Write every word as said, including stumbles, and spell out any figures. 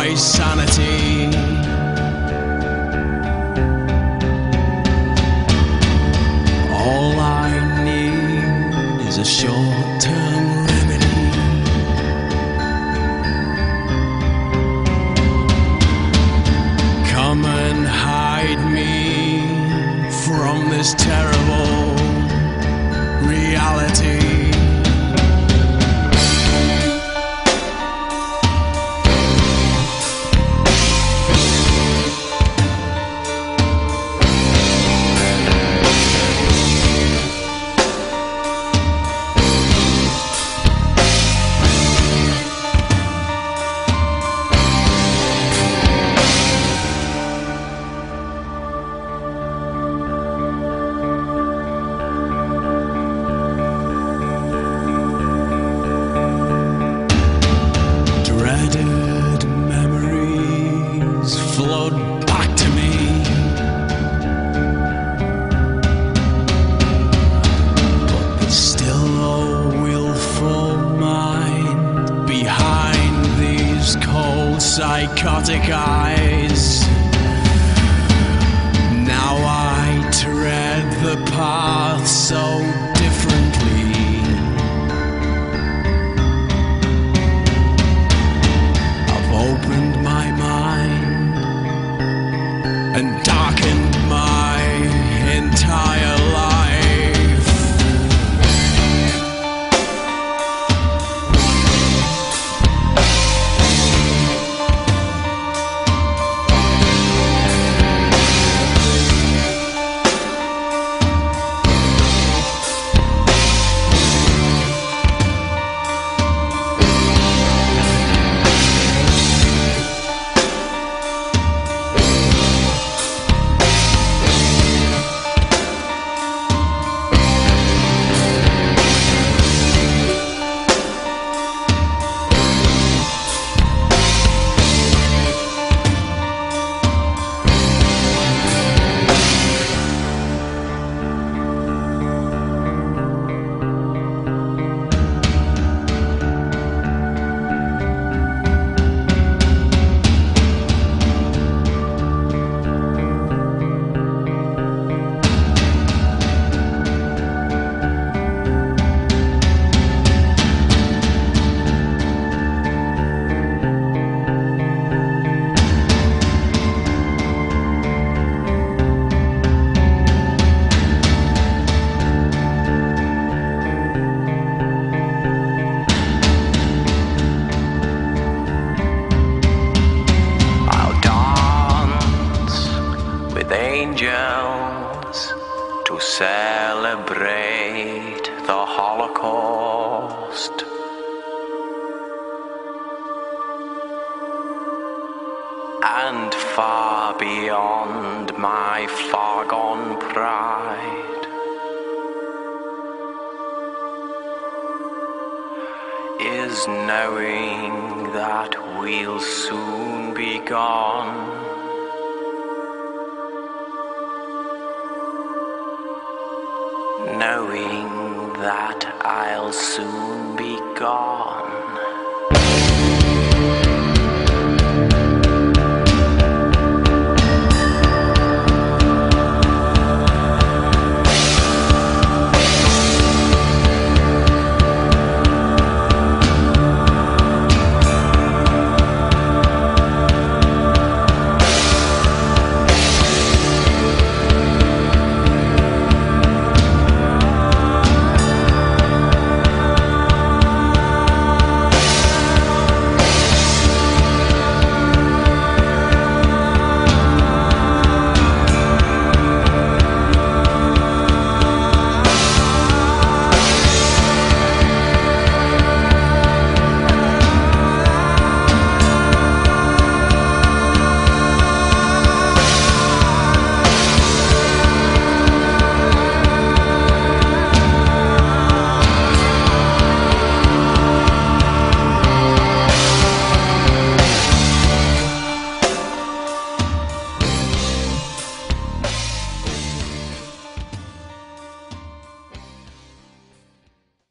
my sanity. All I need is a short-term remedy. Come and hide me from this terrible reality. Dreaded memories flood back to me. But there's still a willful mind behind these cold, psychotic eyes. Now I tread the path so differently. Opened my mind and darkened my entire life. Angels to celebrate the Holocaust. And far beyond my far-gone pride is knowing that we'll soon be gone. Knowing that I'll soon be gone.